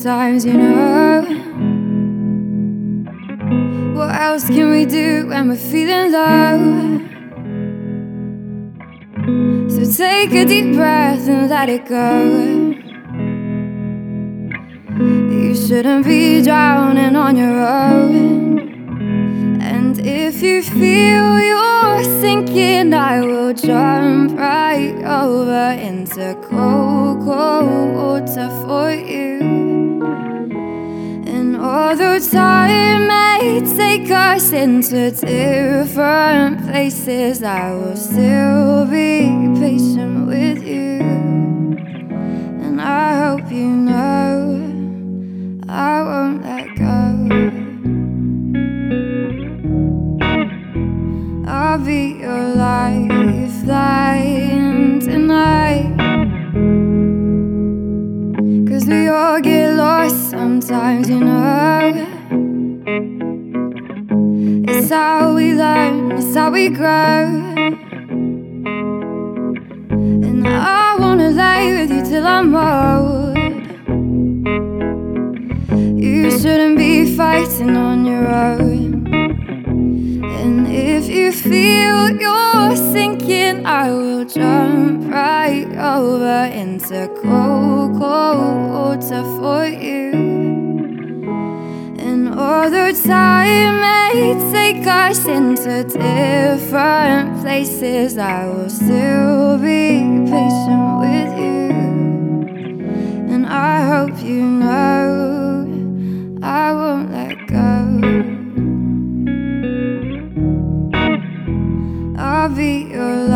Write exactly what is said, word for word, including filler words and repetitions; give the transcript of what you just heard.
sometimes, you know. What else can we do when we're feeling low? So take a deep breath and let it go. You shouldn't be drowning on your own. And if you feel you're sinking, I will jump right over into cold, cold water for you. And although time may take us into different places, I will still be patient with you. And I hope you know I won't let go. I'll be your lifeline tonight. 'Cause we all get lost sometimes, you know. It's how we learn, it's how we grow. And I wanna lay with you till I'm old. You shouldn't be fighting on your own. And if you feel you're sinking, I will jump right over into cold, cold water for you. And although time may take us into different places, I will still be patient with you. And I hope you know I won't let go. I'll be your life.